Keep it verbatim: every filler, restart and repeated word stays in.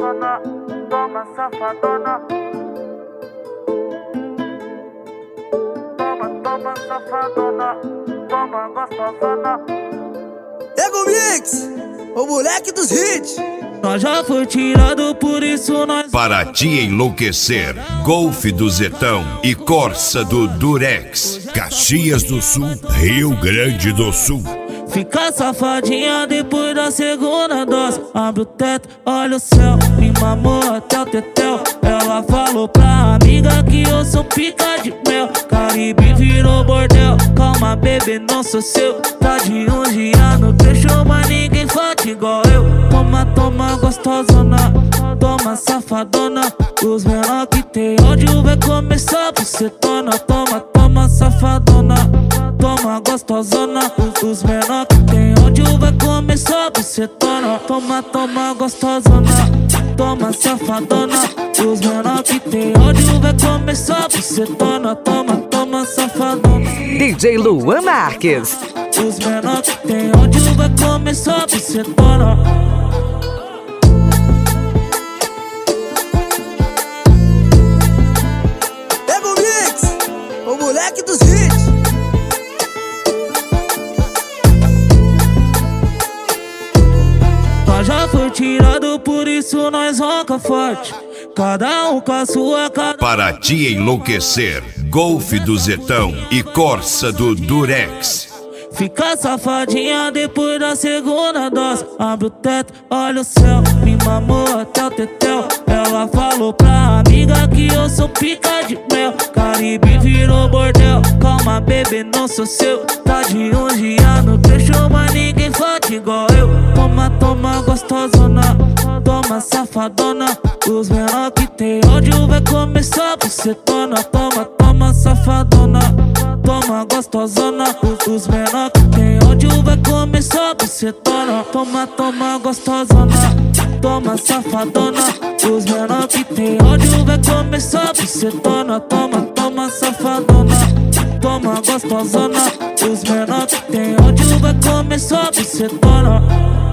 gostosona, toma safadona. Toma, toma safadona, toma gostosona. Ego Mix, o moleque dos hits. Nós já foi tirado, por isso nós... Para te enlouquecer, Golf do Zetão e Corsa do Durex, Caxias do Sul, Rio Grande do Sul. Fica safadinha depois da segunda dose. Abre o teto, olha o céu, me mamou até o tetel. Ela falou pra amiga que eu sou pica de mel. Caribe virou bordel, calma bebê, não sou seu. Tá de um dia no trecho, mas ninguém fode igual eu. Toma, toma gostosona, toma safadona. Os menor que tem ódio vai começar por setona. Toma, toma safadona, toma gostosona. Os menor que tem ódio vai começar por setona. Toma, toma gostosona, toma safadona. Os menor que tem ódio vai começar por setona. Toma, toma safadona. D J Luan Marques. Os menor que tem ódio vai começar por setona. Ego Mix, o moleque dos hits. Nós já foi tirado, por isso nós ronca forte. Cada um com a sua cara. Para te enlouquecer, Golf do Zetão e Corsa do Durex. Fica safadinha depois da segunda dose. Abre o teto, olha o céu, me mamou até o tetel. Ela falou pra amiga que eu sou pica de mel. Caribe virou bordel, calma bebê, não sou seu. Tá de um dia no trecho, mas ninguém fode igual eu. Toma, toma gostosona, toma safadona. Os menor que tem ódio vai começar por setona. Toma, toma safadona, toma gostosona. Os menor que tem ódio vai começar por setona. Toma, toma gostosona, toma safadona. Os menor que tem ódio vai começar por setona. Toma, toma safadona, toma gostosona. Os menor que tem ódio vai começar por setona.